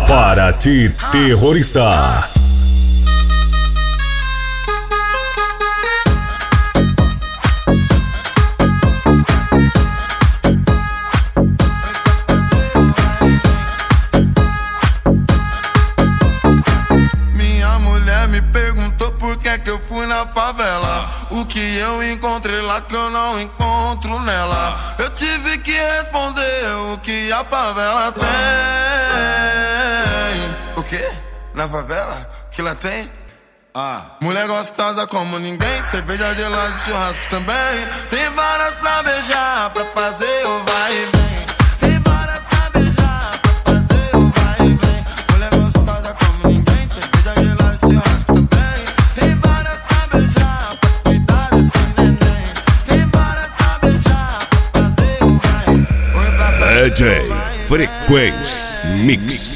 Paraty Terrorista. Minha mulher me perguntou por que eu fui na favela. O que eu encontrei lá que eu não encontro nela. Eu tive que responder o que a favela tem. O quê? Na favela? Que lá tem? Mulher gostosa como ninguém, cerveja gelada, churrasco também. Tem várias pra beijar, pra fazer o vai e vem. Tem várias pra beijar, pra fazer o vai e vem. Mulher gostosa como ninguém, cerveja gelada, churrasco também. Tem várias pra beijar, pra cuidar desse neném. Tem várias pra beijar, pra fazer o vai. DJ Frequência Mix.